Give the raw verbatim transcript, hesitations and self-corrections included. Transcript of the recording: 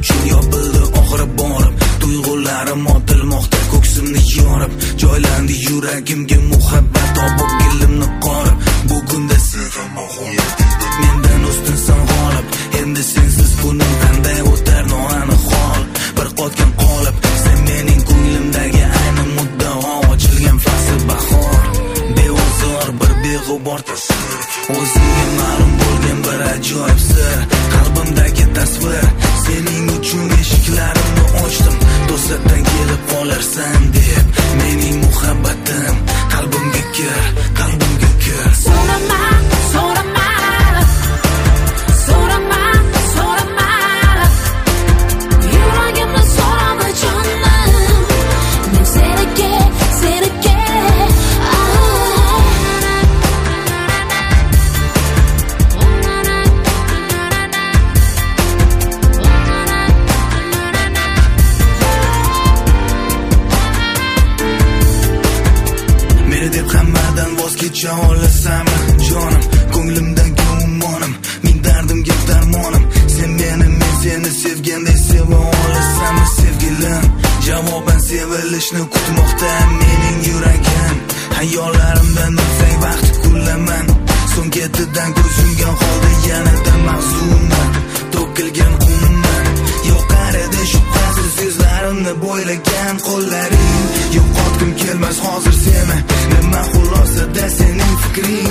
uchun yopildi oxiri borib. Tuyg'ularim otilmoqda ko'ksimni yorib, joylandi yuragimga muhabbat topib gilimni qorib. Bugunda sevaman xo'p, mendan ustunsan g'olib. Endi sensiz kunim qanday o'tar noaniq hol. Bir qotgan qolib, sen mening ko'nglimdagi ayni muddao, ochilgan fasl bahor. Beozor bir beg'ubor tasvir, o'zingga ma'lum bo'lgan bir ajoyib sir. Qalbimdagi tasvir, sening uchun eshiklarimni ochdim, to'satdan kelib qolarsan deb. Mening muhabbatim qalbimga kir, qalbimga kir. So'rama, so'rama, so'rama, so'rama. Yuragimni so'rama jonim, men seniki, seniki. Deb hammadan voz kecha olasanmi jonim, ko'nglimdagi umonim, men dardimga darmonim. Sen meni, men seni sevganday seva olasanmi sevgilim? Javoban sevilishni kutmoqda mening yuragim. Hayollarimdan o'tsang vaqt kullaman, so'ng ketidan ko'z yumgan holda yanada mahzunman. To'kilgan qumman, yo'qarida shubhasiz so'zlarimni bo'ylagan qo'llaring. Yo'qotgim kelmas hozir seni, nima xulosada sening fikring?